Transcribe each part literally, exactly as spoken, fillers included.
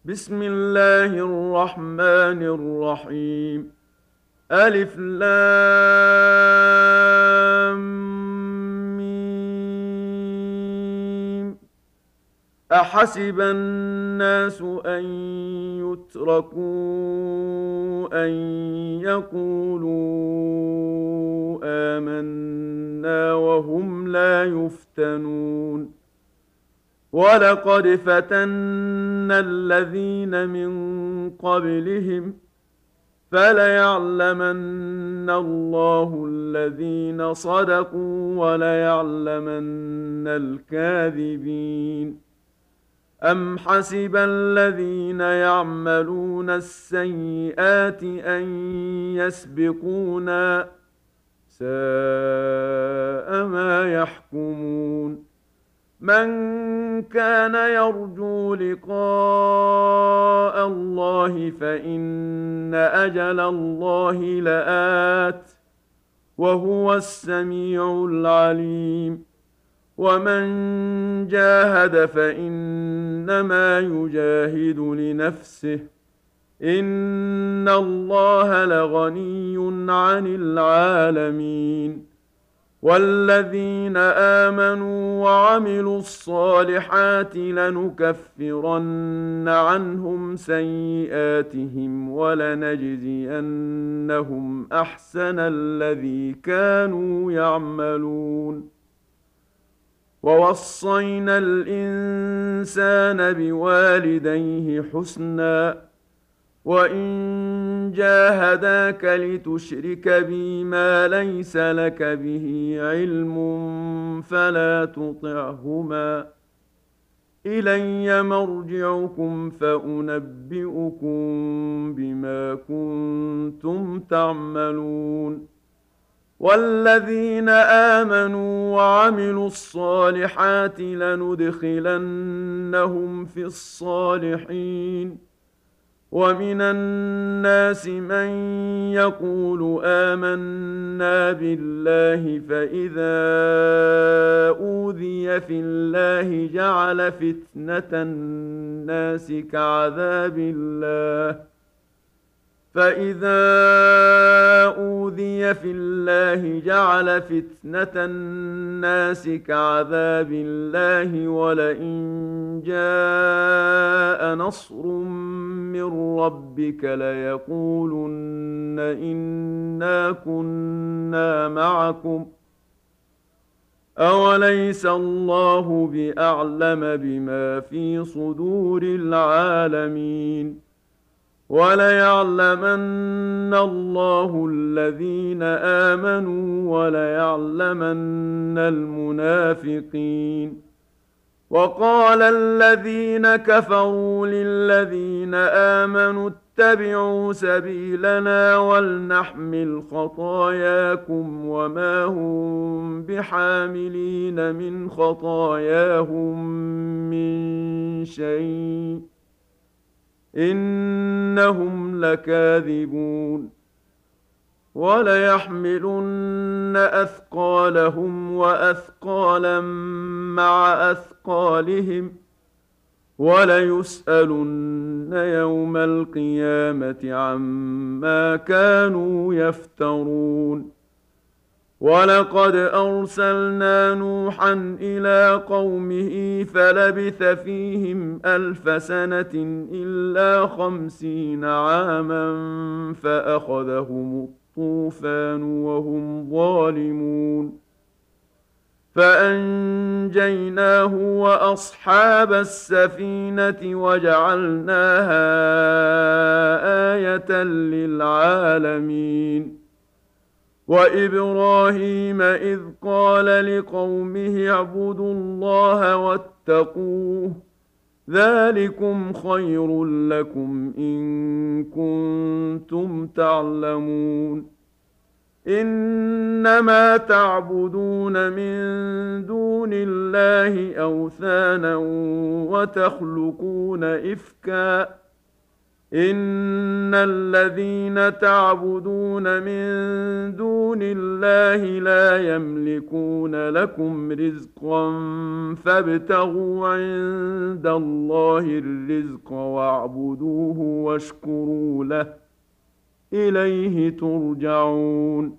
بسم الله الرحمن الرحيم. ألف لام ميم. أحسب الناس أن يتركوا أن يقولوا آمنا وهم لا يفتنون. ولقد فتنا الذين من قبلهم فليعلمن الله الذين صدقوا وليعلمن الكاذبين. أم حسب الذين يعملون السيئات أن يسبقونا ساء ما يحكمون. من كان يرجو لقاء الله فإن أجل الله لآت وهو السميع العليم. ومن جاهد فإنما يجاهد لنفسه إن الله لغني عن العالمين. والذين آمنوا وعملوا الصالحات لنكفرن عنهم سيئاتهم ولنجزينهم أحسن الذي كانوا يعملون. ووصينا الإنسان بوالديه حسنا وإن جاهداك لتشرك بي ما ليس لك به علم فلا تطعهما إلي مرجعكم فأنبئكم بما كنتم تعملون. والذين آمنوا وعملوا الصالحات لندخلنهم في الصالحين. ومن الناس من يقول آمنا بالله فإذا أوذي في الله جعل فتنة الناس كعذاب الله فإذا أوذي في الله جعل فتنة الناس كعذاب الله ولئن جاء نصر من ربك ليقولن إنا كنا معكم أوليس الله بأعلم بما في صدور العالمين. وليعلمن الله الذين آمنوا وليعلمن المنافقين. وقال الذين كفروا للذين آمنوا اتبعوا سبيلنا ولنحمل خطاياكم وما هم بحاملين من خطاياهم من شيء إنهم لكاذبون. وليحملن أثقالهم وأثقالا مع أثقالهم وليسألن يوم القيامة عما كانوا يفترون. ولقد أرسلنا نوحا إلى قومه فلبث فيهم ألف سنة إلا خمسين عاما فأخذهم الطوفان وهم ظالمون فأنجيناه وأصحاب السفينة وجعلناها آية للعالمين. وإبراهيم إذ قال لقومه اعبدوا الله واتقوه ذلكم خير لكم إن كنتم تعلمون. إنما تعبدون من دون الله أوثانا وتخلقون إفكا إن الذين تعبدون من دون الله لا يملكون لكم رزقا فابتغوا عند الله الرزق واعبدوه واشكروا له إليه ترجعون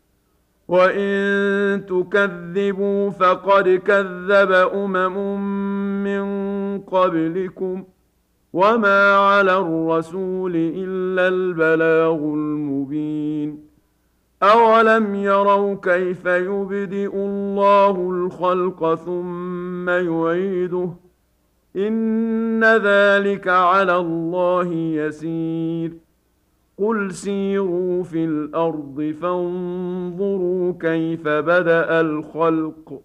وإن تكذبوا فقد كذب أمم من قبلكم وما على الرسول إلا البلاغ المبين أولم يروا كيف يبدئ الله الخلق ثم يعيده إن ذلك على الله يسير قل سيروا في الأرض فانظروا كيف بدأ الخلق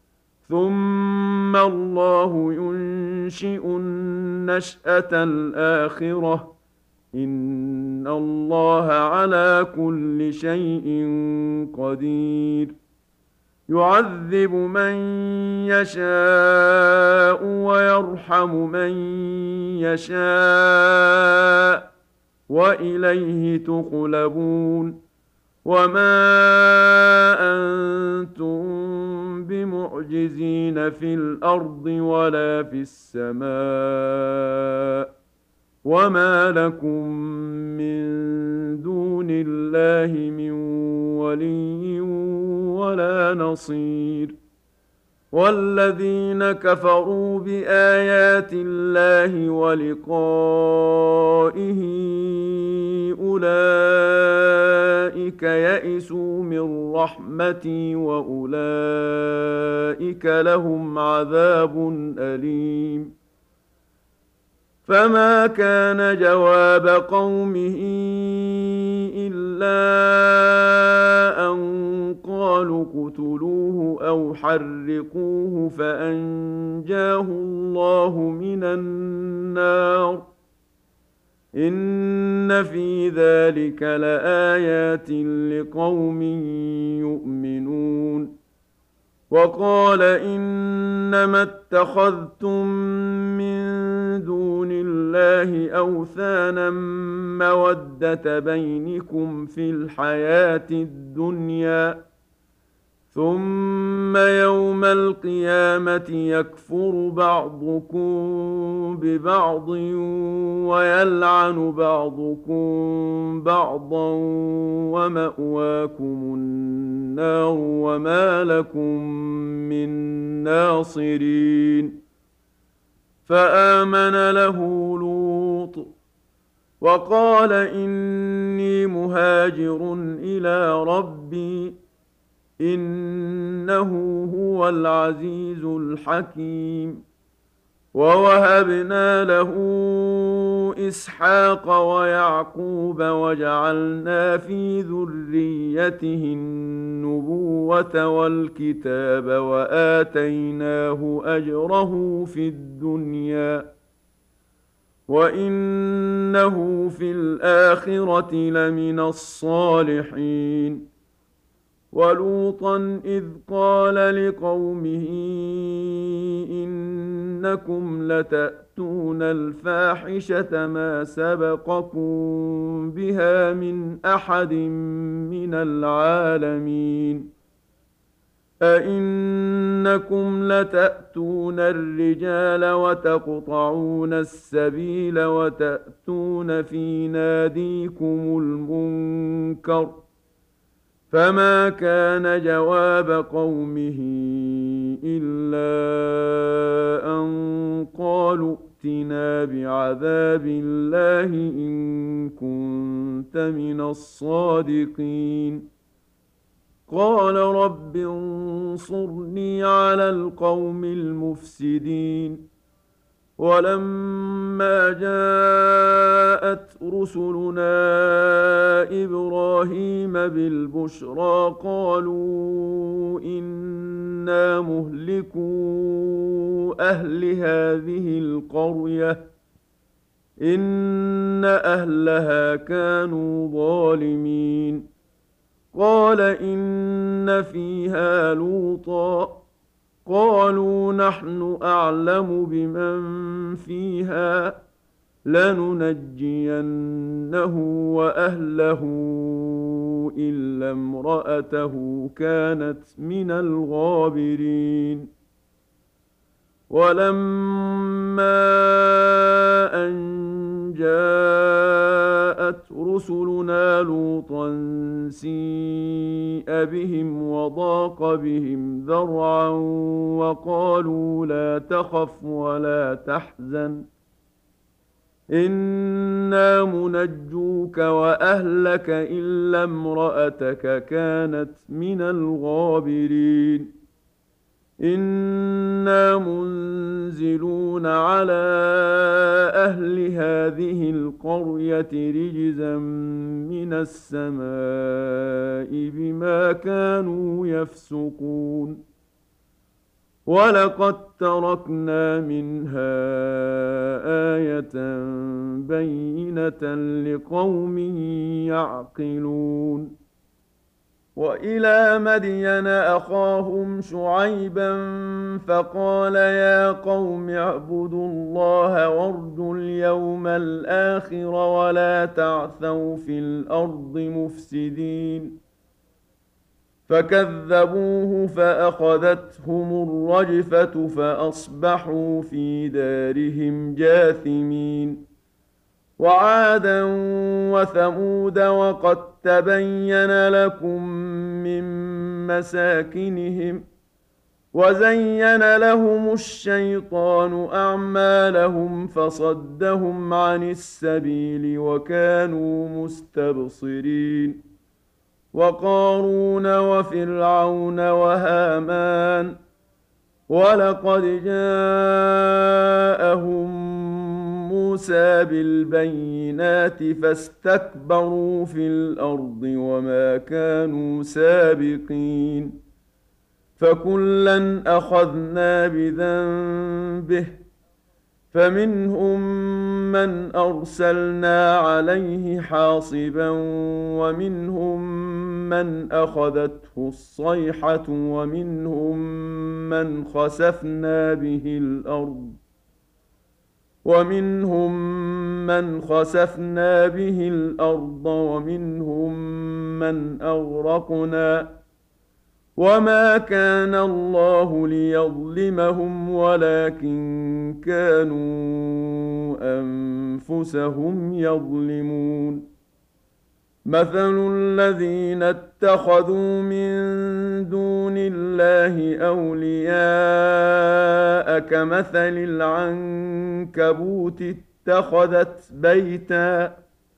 ثم الله ينشئ النشأة الآخرة إن الله على كل شيء قدير يعذب من يشاء ويرحم من يشاء وإليه تقلبون وما أنتم بمعجزين في الأرض ولا في السماء وما لكم من دون الله من ولي ولا نصير والذين كفروا بآيات الله ولقائه أولئك يئسوا من رحمتي وأولئك لهم عذاب أليم فما كان جواب قومه إلا أن قالوا اقتلوه أو حرقوه فأنجاه الله من النار إن في ذلك لآيات لقوم يؤمنون وقال إنما اتخذتم من دون الله أوثانا مودة بينكم في الحياة الدنيا ثم يوم القيامة يكفر بعضكم ببعض ويلعن بعضكم بعضا ومأواكم النار وما لكم من ناصرين فآمن له لوط وقال إني مهاجر إلى ربي إنه هو العزيز الحكيم ووهبنا له إسحاق ويعقوب وجعلنا في ذريته النبوة والكتاب وآتيناه أجره في الدنيا وإنه في الآخرة لمن الصالحين ولوطا إذ قال لقومه إنكم لتأتون الفاحشة ما سبقكم بها من أحد من العالمين أئنكم لتأتون الرجال وتقطعون السبيل وتأتون في ناديكم المنكر فما كان جواب قومه إلا أن قالوا ائتنا بعذاب الله إن كنت من الصادقين قال رب انصرني على القوم المفسدين ولما جاءت رسلنا إبراهيم بالبشرى قالوا إنا مهلكو أهل هذه القرية إن أهلها كانوا ظالمين قال إن فيها لوطا قالوا نحن أعلم بمن فيها لننجينه وأهله إلا امرأته كانت من الغابرين. ولما أن جاءت رسلنا لوطا سيء بهم وضاق بهم ذرعا وقالوا لا تخف ولا تحزن إنا منجوك وأهلك إلا امرأتك كانت من الغابرين. إنا منزلون على أهل هذه القرية رجزا من السماء بما كانوا يفسقون. ولقد تركنا منها آية بينة لقوم يعقلون. وإلى مدين أخاهم شعيبا فقال يا قوم اعبدوا الله وارجوا اليوم الآخر ولا تعثوا في الأرض مفسدين. فكذبوه فأخذتهم الرجفة فأصبحوا في دارهم جاثمين. وعادا وثمود وقد تبين لكم من مساكنهم وزين لهم الشيطان أعمالهم فصدهم عن السبيل وكانوا مستبصرين. وقارون وفرعون وهامان ولقد جاءهم موسى بالبينات فاستكبروا في الأرض وما كانوا سابقين. فكلا أخذنا بذنبه فمنهم من أرسلنا عليه حاصبا ومنهم من أخذته الصيحة ومنهم من خسفنا به الأرض ومنهم من خسفنا به الأرض ومنهم من أغرقنا وما كان الله ليظلمهم ولكن كانوا أنفسهم يظلمون. مثل الذين اتخذوا من دون الله أولياء كمثل العنكبوت اتخذت بيتا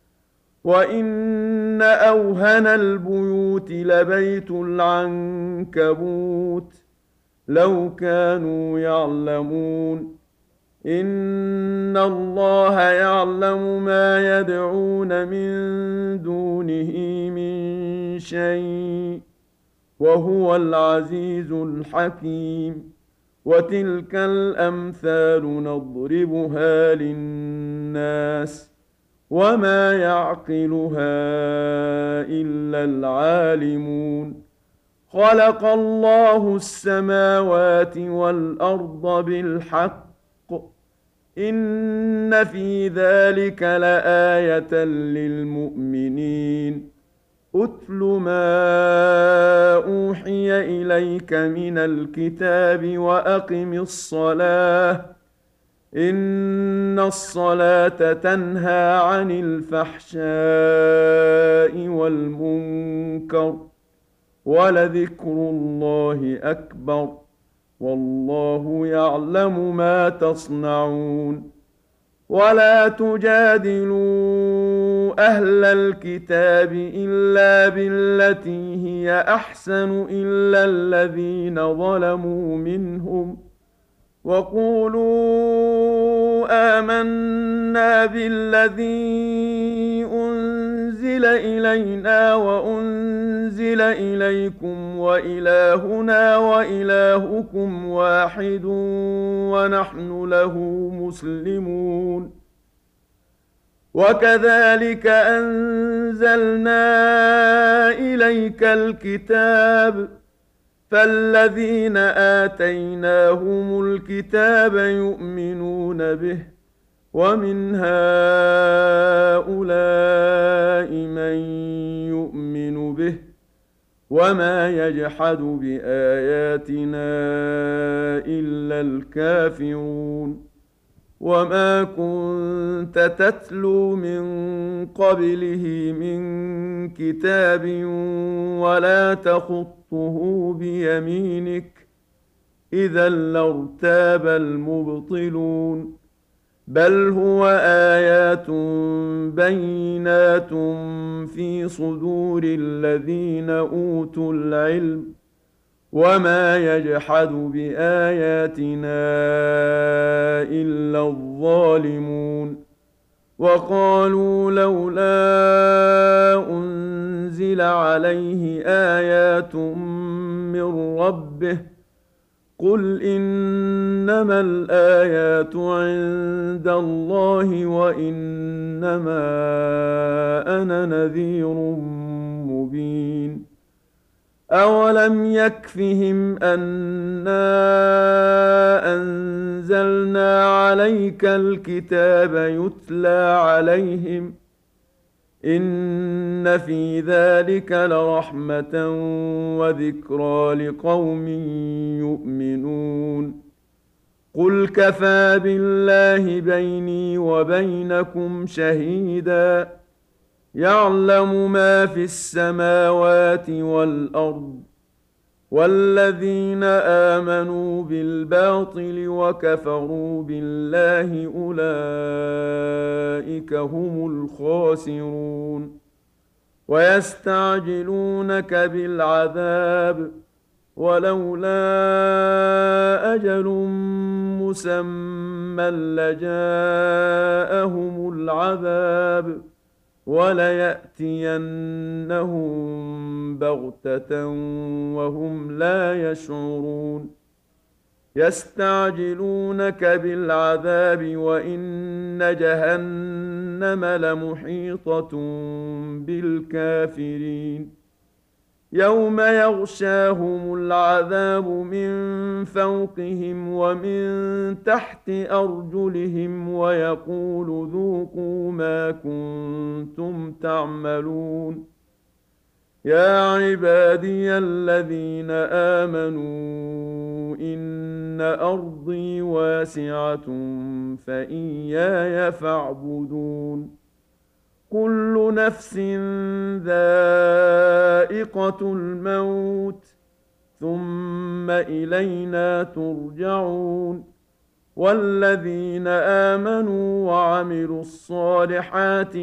وإن أوهن البيوت لبيت العنكبوت لو كانوا يعلمون. إن الله يعلم ما يدعون من دونه من شيء وهو العزيز الحكيم. وتلك الأمثال نضربها للناس وما يعقلها إلا العالمون. خلق الله السماوات والأرض بالحق إن في ذلك لآية للمؤمنين. أتل ما أوحي إليك من الكتاب وأقم الصلاة إن الصلاة تنهى عن الفحشاء والمنكر ولذكر الله أكبر والله يعلم ما تصنعون. ولا تجادلوا أهل الكتاب إلا بالتي هي أحسن إلا الذين ظلموا منهم وقولوا آمنا بالذي أنزل إلينا وأنزل إليكم وإلهنا وإلهكم واحد ونحن له مسلمون. وكذلك أنزلنا إليك الكتاب فالذين آتيناهم الكتاب يؤمنون به ومن هؤلاء من يؤمن به وما يجحد بآياتنا إلا الكافرون وما كنت تتلو من قبله من كتاب ولا تخطه بيمينك إذا لارتاب المبطلون بل هو آيات بينات في صدور الذين أوتوا العلم وما يجحد بآياتنا إلا الظالمون وقالوا لولا أنزل عليه آيات من ربه قل إنما الآيات عند الله وإنما أنا نذير مبين أولم يكفهم أنا أنزلنا عليك الكتاب يتلى عليهم إن في ذلك لرحمة وذكرى لقوم يؤمنون قل كفى بالله بيني وبينكم شهيدا يعلم ما في السماوات والأرض والذين آمنوا بالباطل وكفروا بالله أولئك هم الخاسرون ويستعجلونك بالعذاب ولولا أجل مسمى لجاءهم العذاب وليأتينهم بغتة وهم لا يشعرون يستعجلونك بالعذاب وإن جهنم لمحيطة بالكافرين يوم يغشاهم العذاب من فوقهم ومن تحت أرجلهم ويقول ذوقوا ما كنتم تعملون يا عبادي الذين آمنوا إن أرضي واسعة فإياي فاعبدون كل نفس ذائقة الموت ثم إلينا ترجعون والذين آمنوا وعملوا الصالحات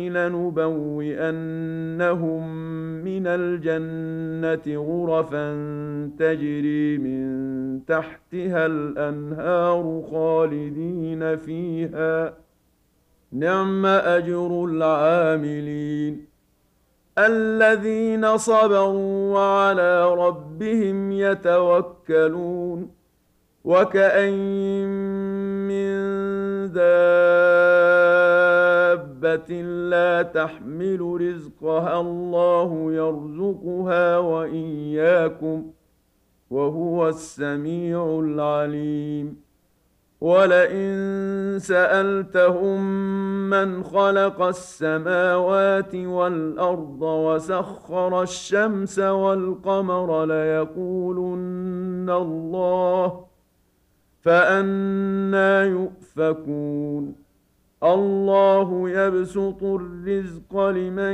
لنبوئنهم من الجنة غرفا تجري من تحتها الأنهار خالدين فيها نعم أجر العاملين الذين صبروا وعلى ربهم يتوكلون وكأين من دابة لا تحمل رزقها الله يرزقها وإياكم وهو السميع العليم ولئن سألتهم من خلق السماوات والأرض وسخر الشمس والقمر ليقولن الله فأنى يؤفكون الله يبسط الرزق لمن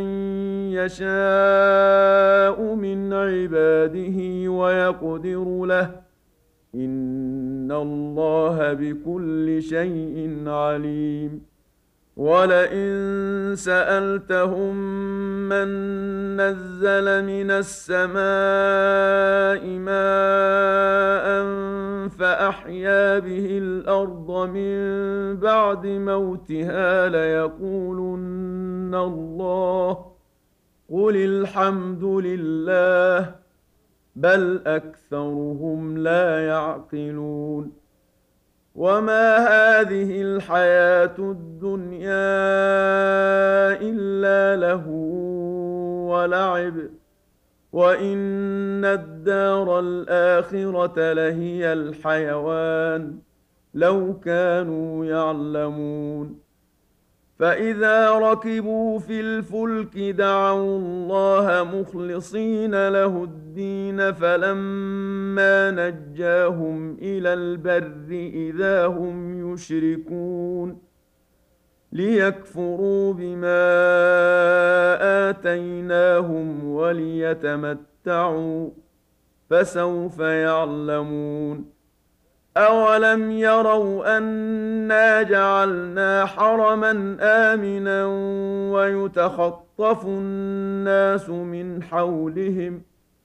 يشاء من عباده ويقدر له إن الله بكل شيء عليم ولئن سألتهم من نزل من السماء ماء فأحيا به الأرض من بعد موتها ليقولن الله قل الحمد لله بل أكثرهم لا يعقلون وما هذه الحياة الدنيا إلا له ولعب وإن الدار الآخرة لهي الحيوان لو كانوا يعلمون فإذا ركبوا في الفلك دعوا الله مخلصين له الدين فلما نجاهم إلى البر إذا هم يشركون ليكفروا بما آتيناهم وليتمتعوا فسوف يعلمون أولم يروا أنا جعلنا حرما آمنا ويتخطف الناس من حولهم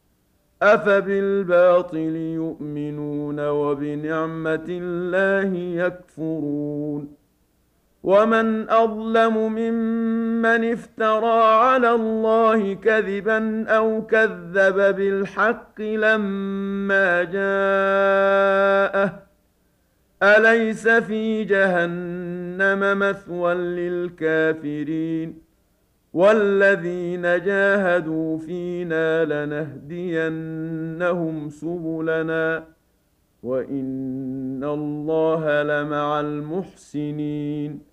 أفبالباطل يؤمنون وبنعمة الله يكفرون ومن أظلم ممن افترى على الله كذبا أو كذب بالحق لما جاءه أليس في جهنم مثوى للكافرين والذين جاهدوا فينا لنهدينهم سبلنا وإن الله لمع المحسنين